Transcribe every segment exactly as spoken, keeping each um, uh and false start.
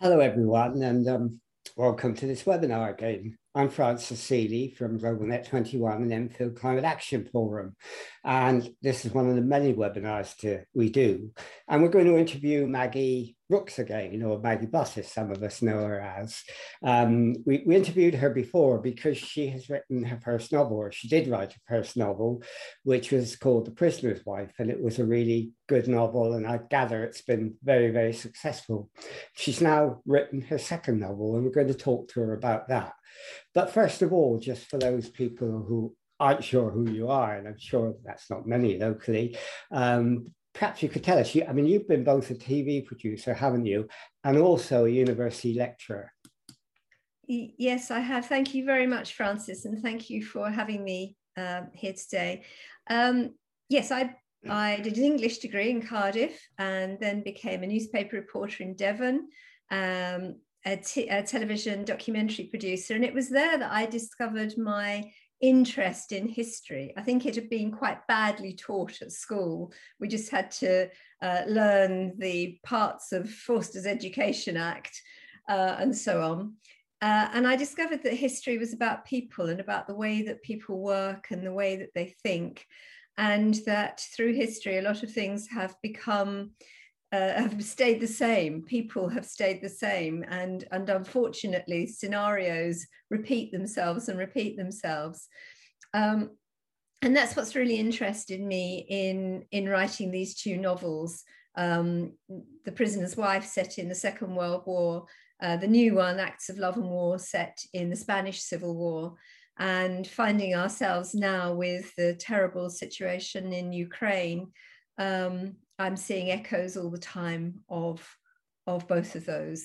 Hello, everyone, and um, welcome to this webinar again. I'm Francis Seeley from GlobalNet twenty-one and Enfield Climate Action Forum. And this is one of the many webinars to, we do. And we're going to interview Maggie Brooks again, or Maggie Butt, as some of us know her as. Um, we, we interviewed her before because she has written her first novel, or she did write her first novel, which was called The Prisoner's Wife. And it was a really good novel. And I gather it's been very, very successful. She's now written her second novel, and we're going to talk to her about that. But first of all, just for those people who aren't sure who you are, and I'm sure that's not many locally, um, perhaps you could tell us, you, I mean, you've been both a T V producer, haven't you, and also a university lecturer. Yes, I have. Thank you very much, Francis, and thank you for having me uh, here today. Um, yes, I, I did an English degree in Cardiff and then became a newspaper reporter in Devon, um, a, t a television documentary producer, and it was there that I discovered my interest in history. I think it had been quite badly taught at school. We just had to uh, learn the parts of Forster's Education Act uh, and so on. Uh, and I discovered that history was about people and about the way that people work and the way that they think, and that through history, a lot of things have become Uh, have stayed the same. People have stayed the same, and and unfortunately scenarios repeat themselves and repeat themselves, um, and that's what's really interested me in in writing these two novels. um, The Prisoner's Wife, set in the Second World War, uh, the new one, Acts of Love and War, set in the Spanish Civil War, and finding ourselves now with the terrible situation in Ukraine. um, I'm seeing echoes all the time of, of both of those.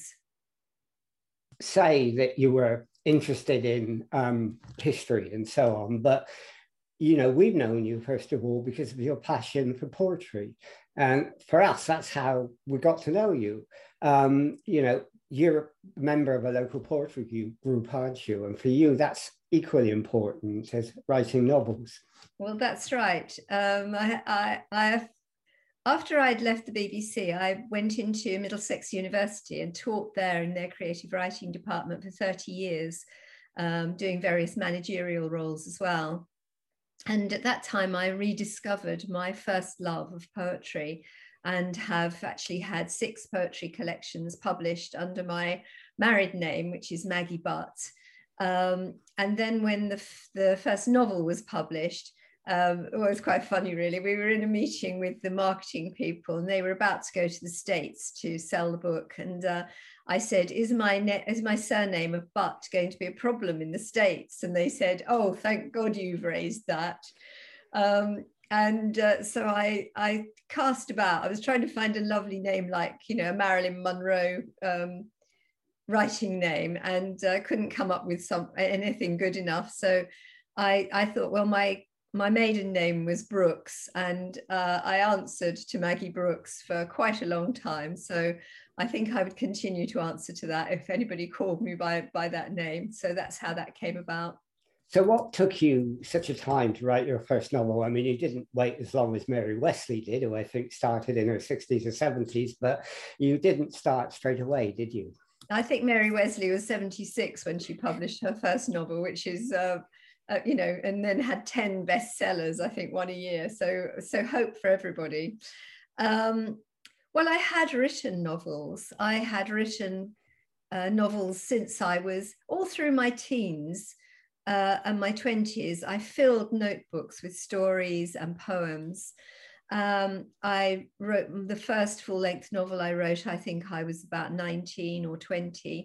Say that you were interested in um, history and so on, but you know, we've known you, first of all, because of your passion for poetry. And for us, that's how we got to know you. Um, you know, you're a member of a local poetry group, aren't you? And for you, that's equally important as writing novels. Well, that's right. Um, I, I, I have After I'd left the B B C, I went into Middlesex University and taught there in their creative writing department for thirty years, um, doing various managerial roles as well. And at that time, I rediscovered my first love of poetry and have actually had six poetry collections published under my married name, which is Maggie Butt. Um, and then when the, the first novel was published, Um, it was quite funny, really. We were in a meeting with the marketing people, and they were about to go to the States to sell the book. And uh, I said, is my, is my surname of Butt going to be a problem in the States? And they said, oh, thank God you've raised that. Um, and uh, so I, I cast about. I was trying to find a lovely name, like, you know, a Marilyn Monroe um, writing name, and I uh, couldn't come up with some anything good enough. So I, I thought, well, my My maiden name was Brooks, and uh, I answered to Maggie Brooks for quite a long time. So I think I would continue to answer to that if anybody called me by, by that name. So that's how that came about. So what took you such a time to write your first novel? I mean, you didn't wait as long as Mary Wesley did, who I think started in her sixties or seventies, but you didn't start straight away, did you? I think Mary Wesley was seventy-six when she published her first novel, which is... Uh, Uh, you know, and then had ten bestsellers, I think, one a year. So, so hope for everybody. Um, well, I had written novels. I had written uh, novels since I was all through my teens uh, and my twenties. I filled notebooks with stories and poems. Um, I wrote the first full-length novel I wrote, I think I was about nineteen or twenty.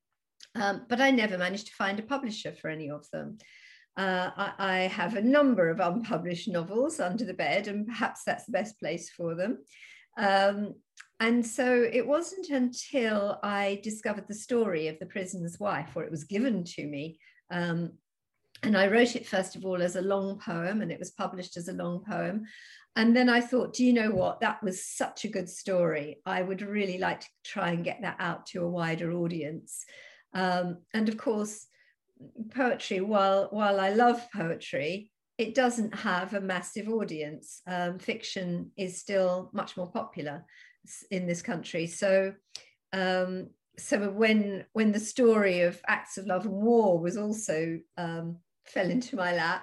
Um, but I never managed to find a publisher for any of them. Uh, I, I have a number of unpublished novels under the bed, and perhaps that's the best place for them. Um, and so it wasn't until I discovered the story of The Prisoner's Wife, or it was given to me. Um, and I wrote it, first of all, as a long poem, and it was published as a long poem. And then I thought, do you know what? That was such a good story. I would really like to try and get that out to a wider audience. Um, and of course, poetry, while while I love poetry, it doesn't have a massive audience. Um, fiction is still much more popular in this country. So, um, so when when the story of Acts of Love and War was also um, fell into my lap,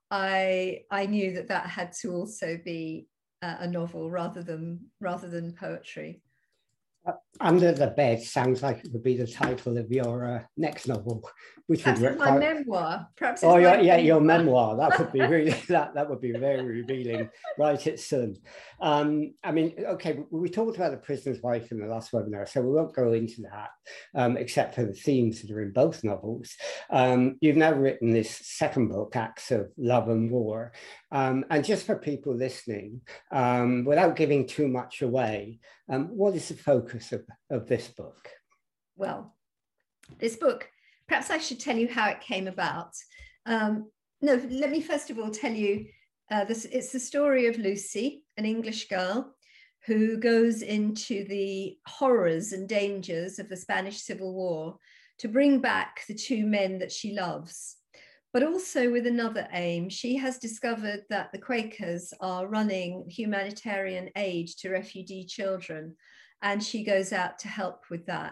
I I knew that that had to also be a, a novel rather than rather than poetry. Uh, Under the Bed sounds like it would be the title of your uh, next novel, which Perhaps would it's my require. memoir. Perhaps Oh, it's yeah, my yeah, memoir. your memoir. That would be really that that would be very revealing, right? It's soon. Um, I mean, okay, we talked about The Prisoner's Wife in the last webinar, so we won't go into that, um, except for the themes that are in both novels. Um, you've now written this second book, Acts of Love and War, um, and just for people listening, um, without giving too much away, um, what is the focus of, of this book? Well, this book, perhaps I should tell you how it came about. Um, no, let me first of all tell you, uh, this, it's the story of Lucy, an English girl who goes into the horrors and dangers of the Spanish Civil War to bring back the two men that she loves, but also with another aim. She has discovered that the Quakers are running humanitarian aid to refugee children, and she goes out to help with that.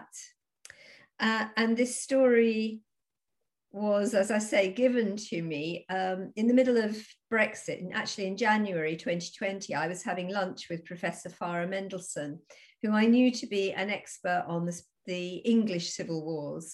Uh, and this story was, as I say, given to me um, in the middle of Brexit. And actually in January twenty twenty, I was having lunch with Professor Farah Mendelssohn, who I knew to be an expert on the, the English civil wars.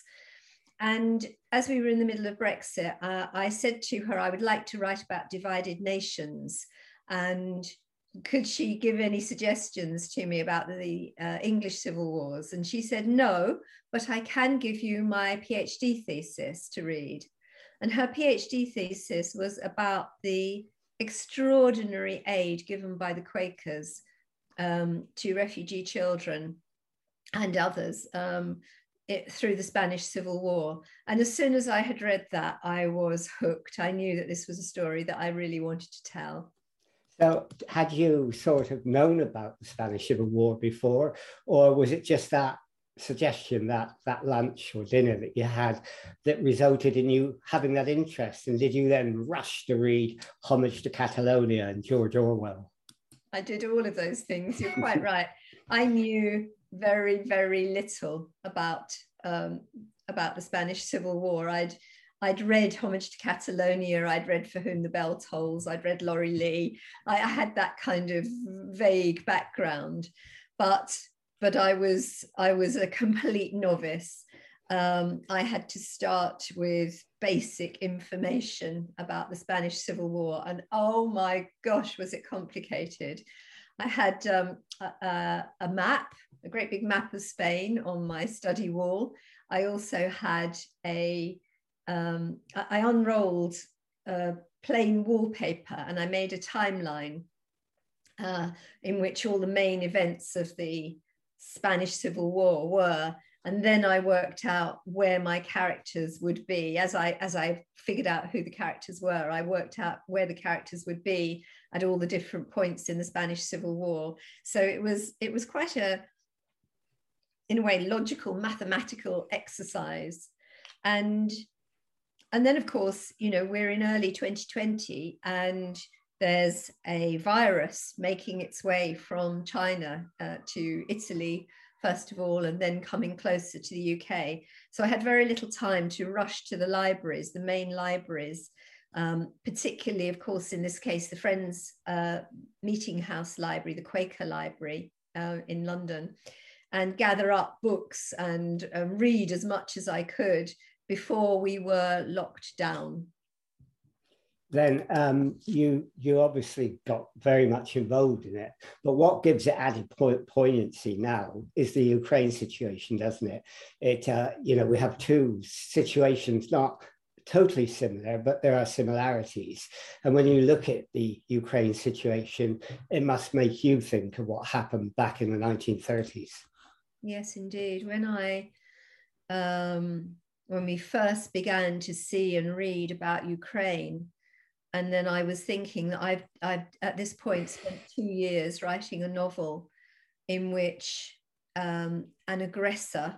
And as we were in the middle of Brexit, uh, I said to her, I would like to write about divided nations. And could she give any suggestions to me about the uh, English civil wars? And she said, no, but I can give you my PhD thesis to read. And her PhD thesis was about the extraordinary aid given by the Quakers um, to refugee children and others um, it, through the Spanish Civil War. And as soon as I had read that, I was hooked. I knew that this was a story that I really wanted to tell. So had you sort of known about the Spanish Civil War before, or was it just that suggestion, that that lunch or dinner that you had that resulted in you having that interest? And did you then rush to read Homage to Catalonia and George Orwell? I did all of those things. You're quite right. I knew very, very little about um, about the Spanish Civil War. I'd I'd read Homage to Catalonia, I'd read For Whom the Bell Tolls, I'd read Laurie Lee. I, I had that kind of vague background, but but I was I was a complete novice. Um, I had to start with basic information about the Spanish Civil War, and oh my gosh, was it complicated. I had um, a, a map, a great big map of Spain on my study wall. I also had a Um, I unrolled uh, plain wallpaper and I made a timeline uh, in which all the main events of the Spanish Civil War were. And then I worked out where my characters would be. As I, as I figured out who the characters were, I worked out where the characters would be at all the different points in the Spanish Civil War. So it was, it was quite a, in a way, logical, mathematical exercise. And And then, of course, you know, we're in early twenty twenty and there's a virus making its way from China uh, to Italy, first of all, and then coming closer to the U K. So I had very little time to rush to the libraries, the main libraries, um, particularly, of course, in this case, the Friends uh, Meeting House Library, the Quaker Library uh, in London, and gather up books and uh, read as much as I could before we were locked down. Then um, you you obviously got very much involved in it, but what gives it added po poignancy now is the Ukraine situation, doesn't it? It uh, you know, we have two situations, not totally similar, but there are similarities. And when you look at the Ukraine situation, it must make you think of what happened back in the nineteen thirties. Yes, indeed. When I um, when we first began to see and read about Ukraine, and then I was thinking that I've, I've at this point spent two years writing a novel in which um, an aggressor,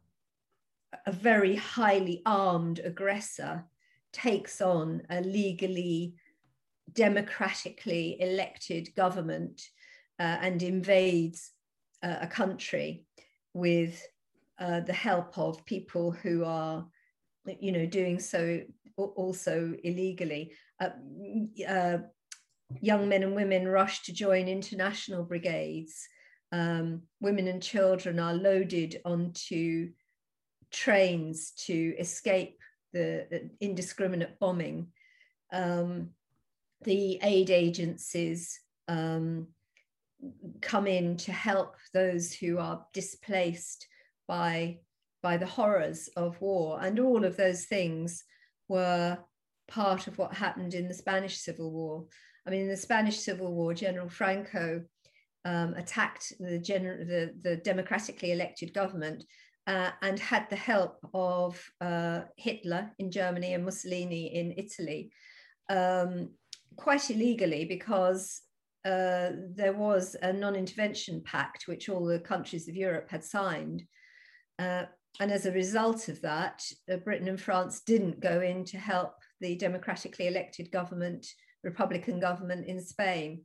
a very highly armed aggressor, takes on a legally, democratically elected government uh, and invades uh, a country with uh, the help of people who are, you know, doing so also illegally. Uh, uh, young men and women rush to join international brigades. Um, women and children are loaded onto trains to escape the, the indiscriminate bombing. Um, the aid agencies um, come in to help those who are displaced by, by the horrors of war. And all of those things were part of what happened in the Spanish Civil War. I mean, in the Spanish Civil War, General Franco um, attacked the, gener- the, the democratically elected government uh, and had the help of uh, Hitler in Germany and Mussolini in Italy, um, quite illegally, because uh, there was a non-intervention pact which all the countries of Europe had signed. Uh, and as a result of that, uh, Britain and France didn't go in to help the democratically elected government, Republican government in Spain.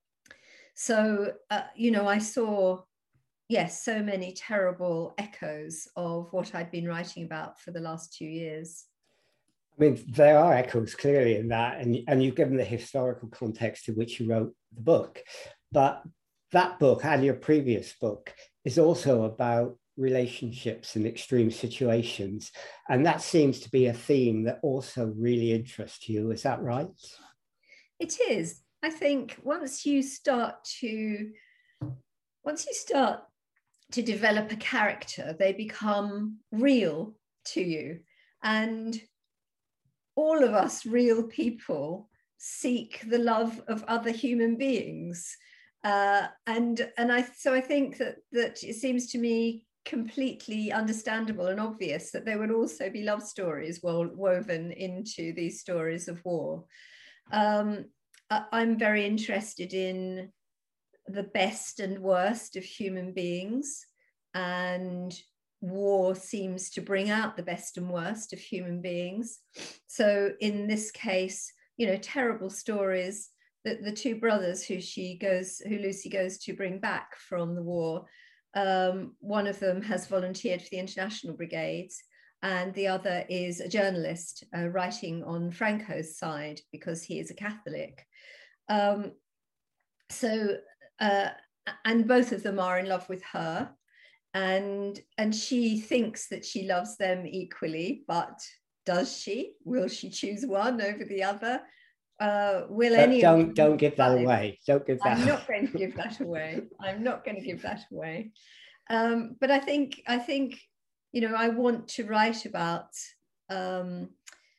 So, uh, you know, I saw, yes, so many terrible echoes of what I'd been writing about for the last two years. I mean, there are echoes clearly in that, and, and you've given the historical context to which you wrote the book. But that book and your previous book is also about relationships in extreme situations. And that seems to be a theme that also really interests you. Is that right? It is. I think once you start to, once you start to develop a character, they become real to you. And all of us real people seek the love of other human beings. Uh, and and I so I think that that it seems to me completely understandable and obvious that there would also be love stories wo- woven into these stories of war. Um, I'm very interested in the best and worst of human beings, and war seems to bring out the best and worst of human beings. So in this case, you know, terrible stories that the two brothers who she goes, who Lucy goes to bring back from the war, um, one of them has volunteered for the International Brigades, and the other is a journalist uh, writing on Franco's side because he is a Catholic. Um, so, uh, and both of them are in love with her, and and she thinks that she loves them equally, but does she? Will she choose one over the other? Uh, will But any don't of them don't give that survive? away. Don't give that. I'm not going to give that away. I'm not going to give that away. Um, but I think I think you know I want to write about um,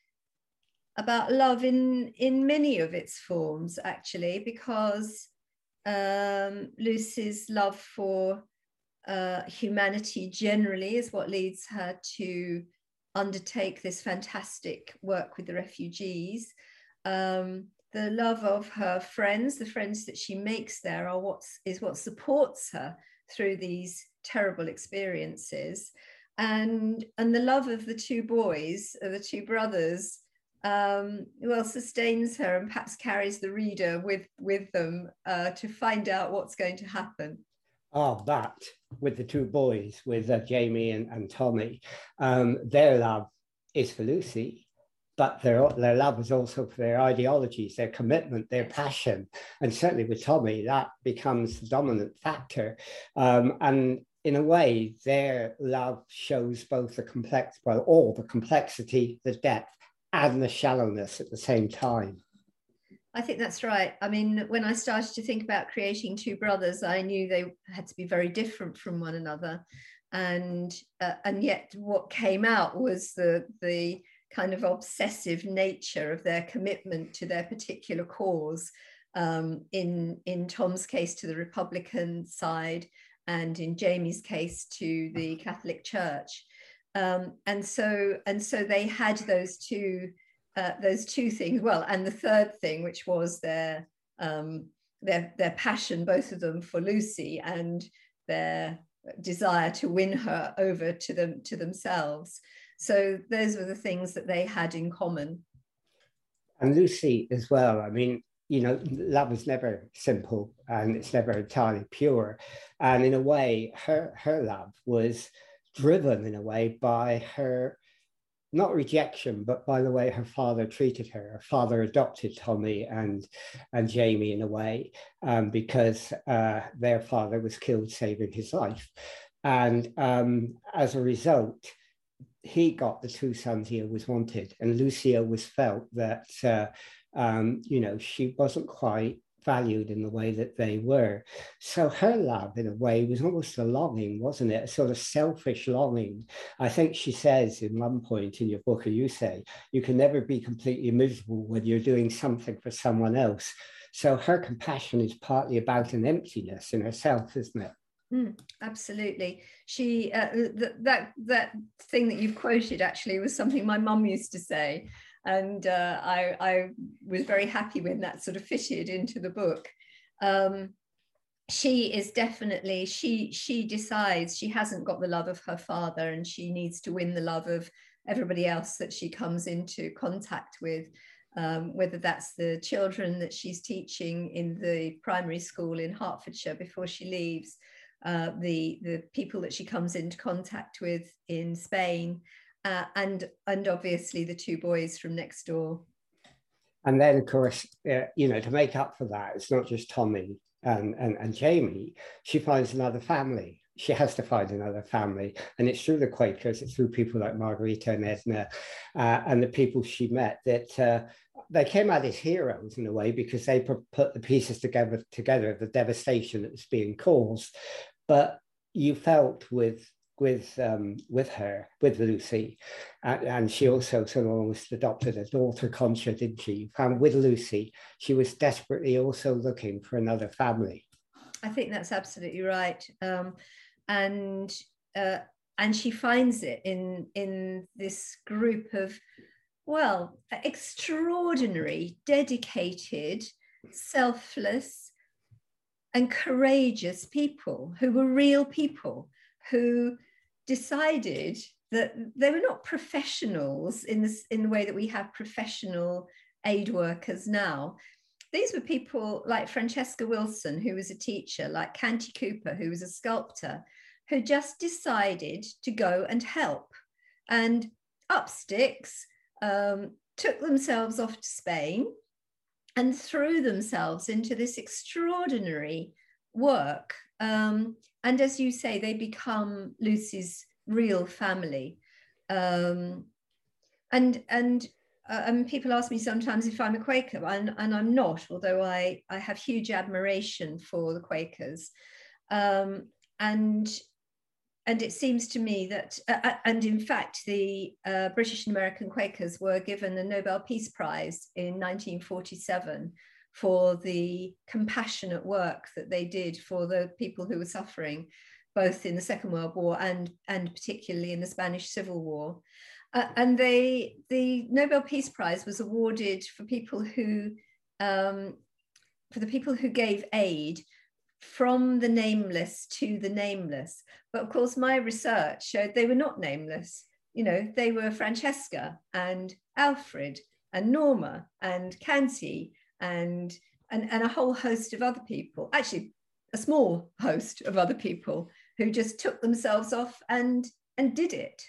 about love in in many of its forms, actually, because um, Lucy's love for uh, humanity generally is what leads her to undertake this fantastic work with the refugees. Um, the love of her friends, the friends that she makes there, are what is what supports her through these terrible experiences, and and the love of the two boys, the two brothers, um, well, sustains her and perhaps carries the reader with with them uh, to find out what's going to happen. Oh, that with the two boys, with uh, Jamie and, and Tommy, um, their love is for Lucy, but their, their love is also for their ideologies, their commitment, their passion. And certainly with Tommy, that becomes the dominant factor. Um, and in a way, their love shows both the complex, well, all the complexity, the depth, and the shallowness at the same time. I think that's right. I mean, when I started to think about creating two brothers, I knew they had to be very different from one another. And uh, and yet what came out was the, the kind of obsessive nature of their commitment to their particular cause. Um, in, in Tom's case, to the Republican side, and in Jamie's case, to the Catholic Church. Um, and so and so they had those two Uh, those two things, well, and the third thing, which was their um, their their passion, both of them, for Lucy, and their desire to win her over to them to themselves. So those were the things that they had in common. And Lucy as well. I mean, you know, love is never simple and it's never entirely pure. And in a way, her her love was driven in a way by her, not rejection, but by the way her father treated her. Her father adopted Tommy and and Jamie in a way, um, because uh, their father was killed saving his life. And um, as a result, he got the two sons he always wanted. And Lucy always felt that, uh, um, you know, she wasn't quite valued in the way that they were. So her love, in a way, was almost a longing, wasn't it? A sort of selfish longing. I think she says in one point in your book, or you say, you can never be completely miserable when you're doing something for someone else. So her compassion is partly about an emptiness in herself, isn't it? Mm, absolutely. She uh, th- that that thing that you've quoted actually was something my mum used to say, and uh, I, I was very happy when that sort of fitted into the book. Um, she is definitely she she decides she hasn't got the love of her father, and she needs to win the love of everybody else that she comes into contact with. Um, whether that's the children that she's teaching in the primary school in Hertfordshire before she leaves, uh, the the people that she comes into contact with in Spain, uh, and and obviously the two boys from next door. And then, of course, uh, you know, to make up for that, it's not just Tommy and, and, and Jamie. She finds another family. She has to find another family. And it's through the Quakers, it's through people like Margarita and Edna, uh, and the people she met that uh, they came out as heroes in a way, because they put the pieces together, together, the devastation that was being caused. But you felt with with um, with her, with Lucy, and, and she also sort of almost adopted a daughter, Concha, didn't she? And with Lucy, she was desperately also looking for another family. I think that's absolutely right, um, and uh, and she finds it in in this group of, well, extraordinary, dedicated, selfless, and courageous people who were real people who decided that they were not professionals in this in the way that we have professional aid workers now. These were people like Francesca Wilson, who was a teacher, like Canty Cooper, who was a sculptor, who just decided to go and help, and up sticks, um, took themselves off to Spain and threw themselves into this extraordinary work. Um, and as you say, they become Lucy's real family. Um, and and uh, and people ask me sometimes if I'm a Quaker, and, and I'm not, although I, I have huge admiration for the Quakers. Um, and and it seems to me that, uh, and in fact, the uh, British and American Quakers were given the Nobel Peace Prize in nineteen forty-seven for the compassionate work that they did for the people who were suffering, both in the Second World War and, and particularly in the Spanish Civil War. Uh, and they, the Nobel Peace Prize was awarded for people who, um, for the people who gave aid from the nameless to the nameless. But of course, my research showed they were not nameless. You know, they were Francesca and Alfred and Norma and Canty and, and, and a whole host of other people, actually a small host of other people who just took themselves off and, and did it.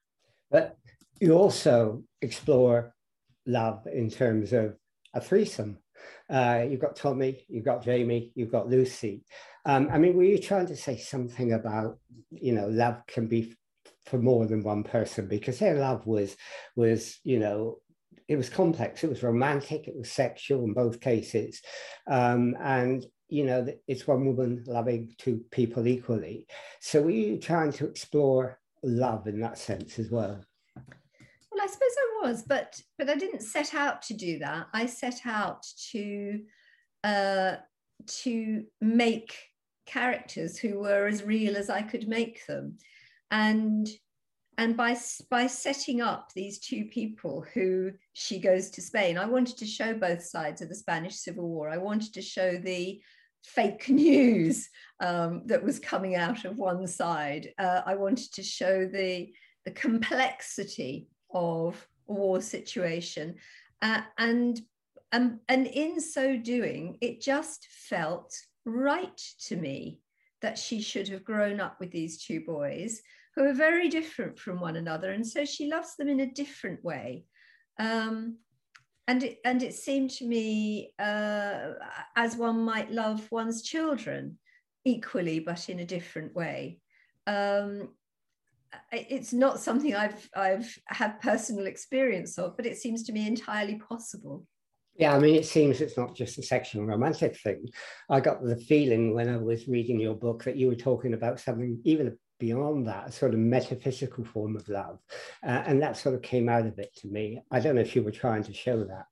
But you also explore love in terms of a threesome. Uh, you've got Tommy, you've got Jamie, you've got Lucy. Um, I mean, were you trying to say something about, you know, love can be for more than one person? Because their love was, was, you know, it was complex, it was romantic, it was sexual in both cases. Um, and, you know, it's one woman loving two people equally. So were you trying to explore love in that sense as well? Well, I suppose I was, but but I didn't set out to do that. I set out to uh, to make characters who were as real as I could make them, and and by by setting up these two people who she goes to Spain, I wanted to show both sides of the Spanish Civil War. I wanted to show the fake news um, that was coming out of one side. Uh, I wanted to show the the complexity of a war situation, uh, and um, and in so doing, it just felt right to me that she should have grown up with these two boys, who are very different from one another. And so she loves them in a different way. Um, and, it, and it seemed to me uh, as one might love one's children equally, but in a different way. Um, it's not something I've, I've had personal experience of, but it seems to me entirely possible. Yeah, I mean, it seems it's not just a sexual romantic thing. I got the feeling when I was reading your book that you were talking about something even beyond that, a sort of metaphysical form of love. Uh, and that sort of came out of it to me. I don't know if you were trying to show that.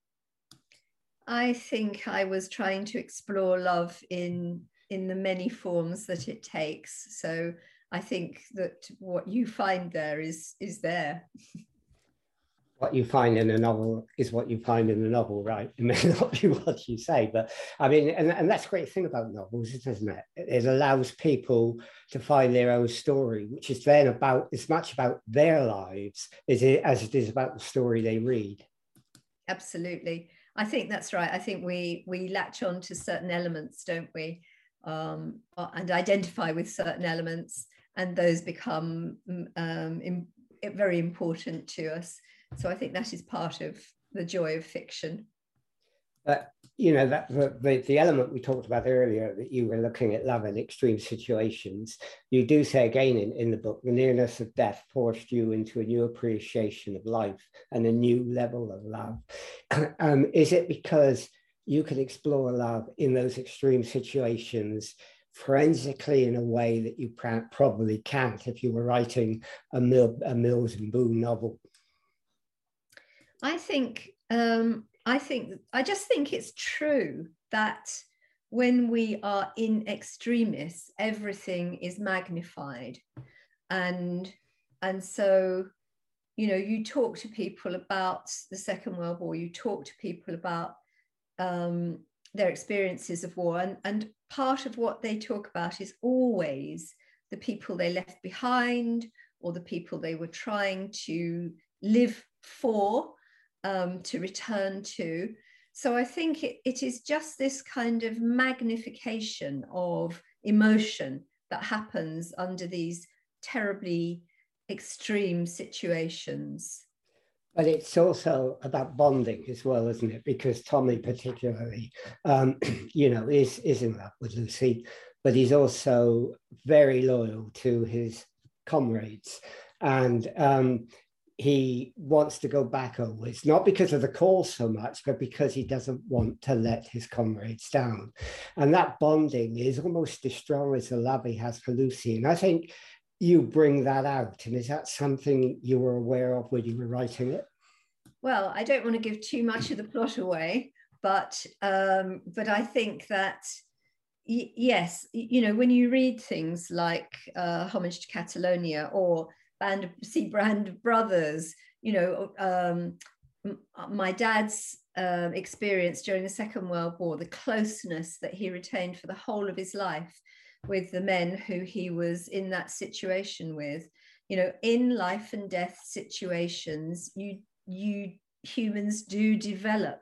I think I was trying to explore love in, in the many forms that it takes. So I think that what you find there is, is there. What you find in a novel is what you find in a novel, right? It may not be what you say, but I mean, and, and that's a great thing about novels, isn't it? It allows people to find their own story, which is then about as much about their lives as it, as it is about the story they read. Absolutely. I think that's right. I think we, we latch on to certain elements, don't we? Um, and identify with certain elements, and those become um, in, very important to us. So I think that is part of the joy of fiction. But, you know, that the, the, the element we talked about earlier, that you were looking at love in extreme situations, you do say again in, in the book, the nearness of death forced you into a new appreciation of life and a new level of love. Um, is it because you could explore love in those extreme situations forensically in a way that you probably can't if you were writing a, Mill, a Mills and Boon novel? I think, um, I think, I just think it's true that when we are in extremis, everything is magnified. And, and so, you know, you talk to people about the Second World War, you talk to people about um, their experiences of war, and, and part of what they talk about is always the people they left behind or the people they were trying to live for. Um, to return to. So I think it, it is just this kind of magnification of emotion that happens under these terribly extreme situations. But it's also about bonding as well, isn't it? Because Tommy particularly, um, you know, is, is in love with Lucy, but he's also very loyal to his comrades. And um, he wants to go back always, not because of the call so much, but because he doesn't want to let his comrades down. And that bonding is almost as strong as the love he has for Lucy. And I think you bring that out. And is that something you were aware of when you were writing it? Well, I don't want to give too much of the plot away, but, um, but I think that, yes, you know, when you read things like uh, Homage to Catalonia or Band of, see Band of Brothers, you know, um, my dad's uh, experience during the Second World War, the closeness that he retained for the whole of his life with the men who he was in that situation with, you know, in life and death situations, you, you humans do develop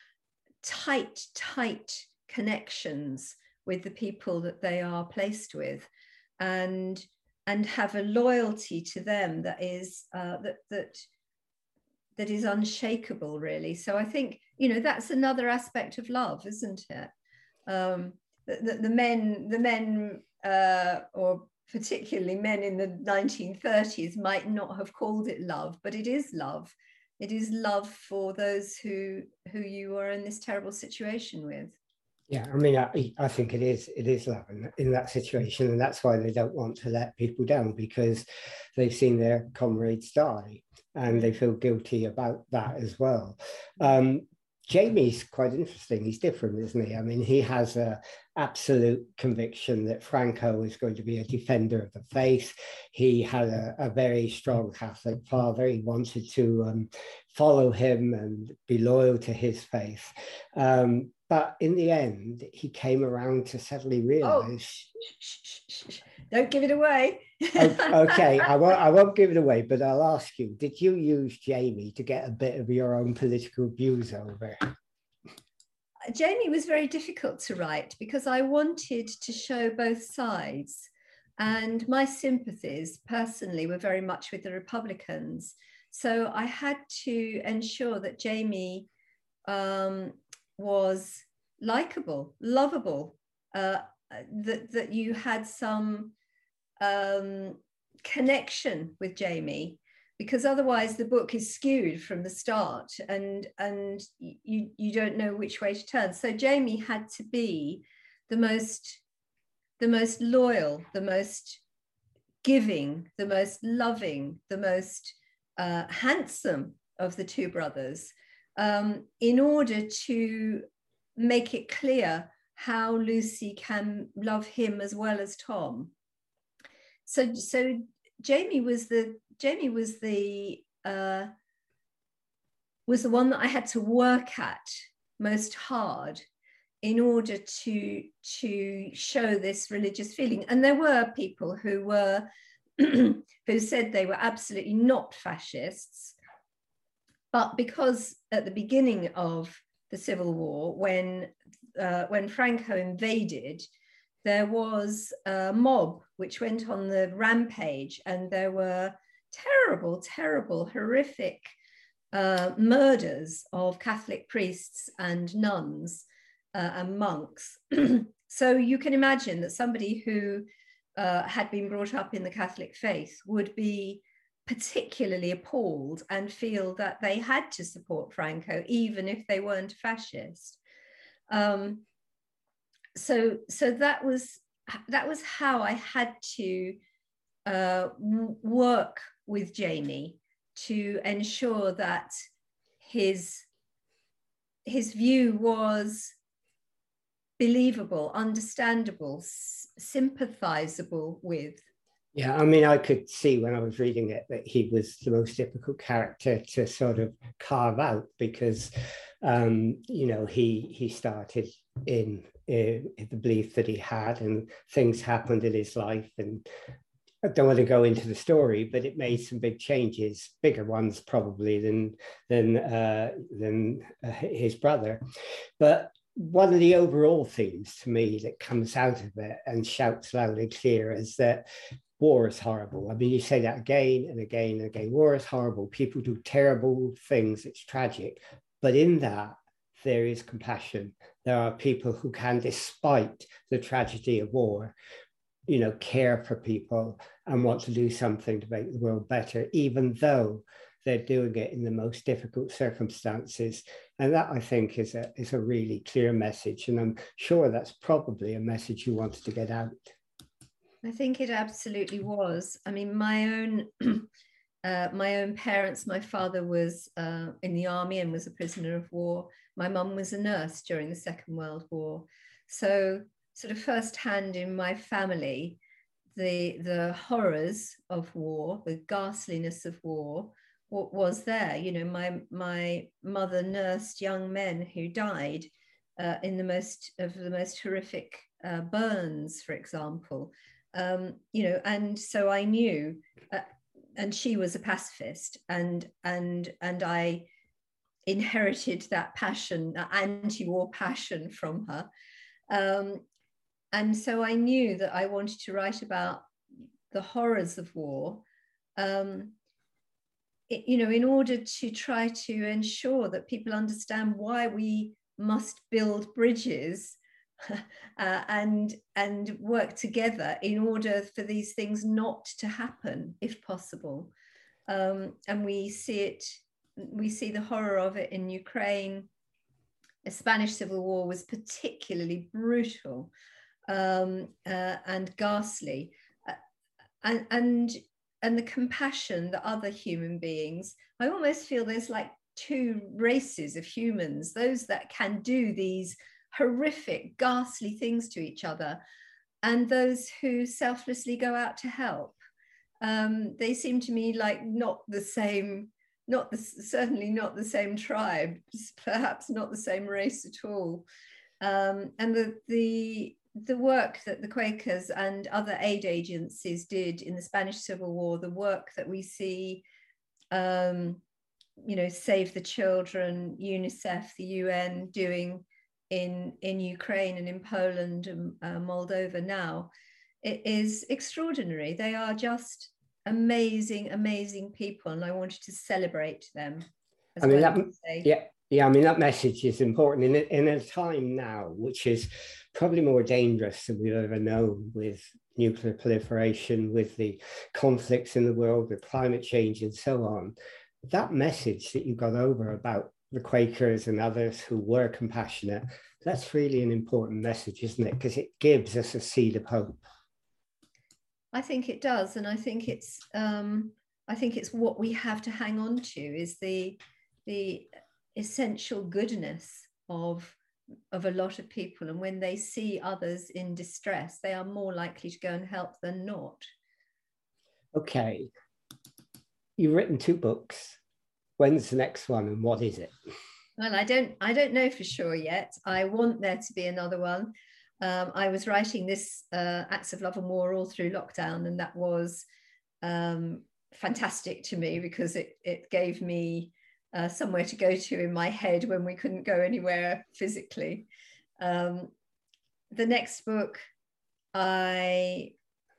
tight, tight connections with the people that they are placed with. And and have a loyalty to them that is uh, that that that is unshakable, really. So I think, you know, that's another aspect of love, isn't it? Um, the, the, the men, the men, uh, or particularly men in the nineteen thirties, might not have called it love, but it is love. It is love for those who who you are in this terrible situation with. Yeah, I mean, I, I think it is it is love in, in that situation, and that's why they don't want to let people down, because they've seen their comrades die, and they feel guilty about that as well. Um, Jamie's quite interesting. He's different, isn't he? I mean, he has a absolute conviction that Franco is going to be a defender of the faith. He had a, a very strong Catholic father. He wanted to um, follow him and be loyal to his faith. Um, But in the end, he came around to suddenly realize. Oh, shh, shh, shh, shh. Don't give it away. Okay, I won't, I won't give it away, but I'll ask you, did you use Jamie to get a bit of your own political views over? Jamie was very difficult to write because I wanted to show both sides. And my sympathies personally were very much with the Republicans. So I had to ensure that Jamie um, was likable, lovable, uh, that, that you had some um, connection with Jamie, because otherwise the book is skewed from the start, and, and you, you don't know which way to turn. So Jamie had to be the most, the most loyal, the most giving, the most loving, the most uh, handsome of the two brothers, um, in order to make it clear how Lucy can love him as well as Tom. So, so Jamie was the Jamie was the uh, was the one that I had to work at most hard in order to to show this religious feeling. And there were people who were who said they were absolutely not fascists, but because at the beginning of the Civil War, when uh, when Franco invaded, there was a mob which went on the rampage, and there were terrible, terrible, horrific uh, murders of Catholic priests and nuns uh, and monks. So you can imagine that somebody who uh, had been brought up in the Catholic faith would be particularly appalled and feel that they had to support Franco, even if they weren't a fascist. Um, so, so that was that was how I had to uh, work with Jamie to ensure that his his view was believable, understandable, sympathizable with. Yeah, I mean, I could see when I was reading it that he was the most difficult character to sort of carve out, because, um, you know, he he started in, in the belief that he had, and things happened in his life, and I don't want to go into the story, but it made some big changes, bigger ones probably than than uh, than uh, his brother. But one of the overall themes to me that comes out of it and shouts loud and clear is that war is horrible. I mean, you say that again and again and again. War is horrible. People do terrible things. It's tragic. But in that, there is compassion. There are people who can, despite the tragedy of war, you know, care for people and want to do something to make the world better, even though they're doing it in the most difficult circumstances. And that, I think, is a, is a really clear message. And I'm sure that's probably a message you wanted to get out. I think it absolutely was. I mean, my own uh, my own parents, my father was uh, in the army and was a prisoner of war. My mum was a nurse during the Second World War. So sort of firsthand in my family, the, the horrors of war, the ghastliness of war, what was there. You know, my, my mother nursed young men who died uh, in the most of the most horrific uh, burns, for example. Um, you know, and so I knew, uh, and she was a pacifist, and and and I inherited that passion, that anti-war passion from her, um, and so I knew that I wanted to write about the horrors of war, um, it, you know, in order to try to ensure that people understand why we must build bridges. Uh, and and work together in order for these things not to happen, if possible. Um, and we see it, we see the horror of it in Ukraine. The Spanish Civil War was particularly brutal um, uh, and ghastly, uh, and and and the compassion that other human beings. I almost feel there's like two races of humans: those that can do these horrific, ghastly things to each other, and those who selflessly go out to help. Um, they seem to me like not the same, not the, certainly not the same tribe, perhaps not the same race at all. Um, and the, the, the work that the Quakers and other aid agencies did in the Spanish Civil War, the work that we see, um, you know, Save the Children, UNICEF, the U N doing in in Ukraine and in Poland and uh, Moldova now, it is extraordinary. They are just amazing, amazing people, and I wanted to celebrate them as I mean, well that, as say. yeah, yeah. I mean, that message is important in a, in a time now, which is probably more dangerous than we've ever known, with nuclear proliferation, with the conflicts in the world, with climate change, and so on. That message that you got over about the Quakers and others who were compassionate, that's really an important message, isn't it? Because it gives us a seed of hope. I think it does, and I think it's um, I think it's what we have to hang on to is the the essential goodness of of a lot of people, and when they see others in distress, they are more likely to go and help than not. Okay, you've written two books. When's the next one, and what is it? Well, I don't I don't know for sure yet. I want there to be another one. Um, I was writing this uh, Acts of Love and War all through lockdown, and that was um, fantastic to me because it, it gave me uh, somewhere to go to in my head when we couldn't go anywhere physically. Um, the next book, I,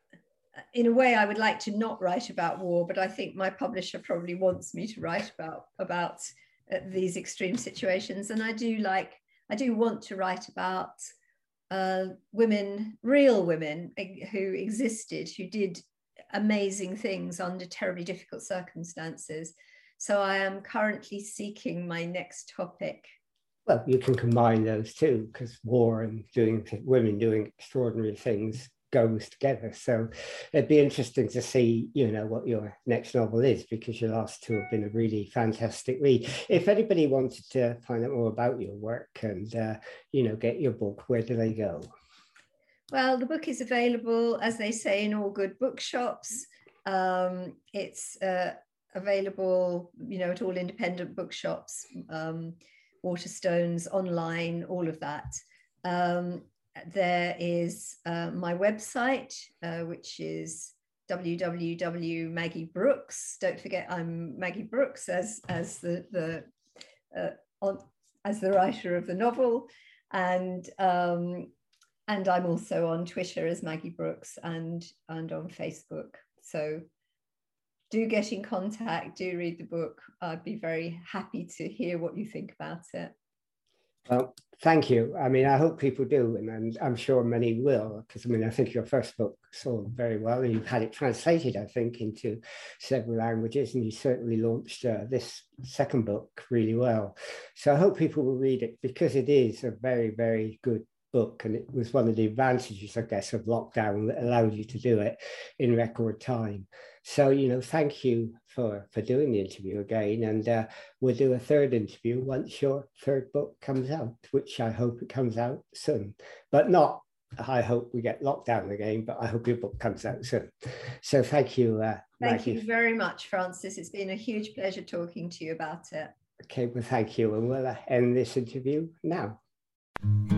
in a way, I would like to not write about war, but I think my publisher probably wants me to write about, about uh, these extreme situations. And I do like, I do want to write about Uh, women, real women who existed, who did amazing things under terribly difficult circumstances. So I am currently seeking my next topic. Well, you can combine those two, because war and doing women doing extraordinary things goes together. So it'd be interesting to see, you know, what your next novel is, because your last two have been a really fantastic read. If anybody wanted to find out more about your work and, uh, you know, get your book, where do they go? Well, the book is available, as they say, in all good bookshops. Um, it's uh, available, you know, at all independent bookshops, um, Waterstones, online, all of that. Um, There is uh, my website, uh, which is w w w dot maggie brooks. Don't forget, I'm Maggie Brooks as as the the uh, on, as the writer of the novel, and um, and I'm also on Twitter as Maggie Brooks and and on Facebook. So do get in contact. Do read the book. I'd be very happy to hear what you think about it. Well, thank you. I mean, I hope people do, and I'm, I'm sure many will, because I mean, I think your first book sold very well, and you've had it translated, I think, into several languages, and you certainly launched uh, this second book really well. So I hope people will read it, because it is a very, very good book, and it was one of the advantages, I guess, of lockdown that allowed you to do it in record time. So, you know, thank you for, for doing the interview again, and uh, we'll do a third interview once your third book comes out, which I hope it comes out soon, but not, I hope we get locked down again, but I hope your book comes out soon. So thank you, uh, Thank Maggie. you very much, Francis. It's been a huge pleasure talking to you about it. Okay, well, thank you, and we'll uh, end this interview now.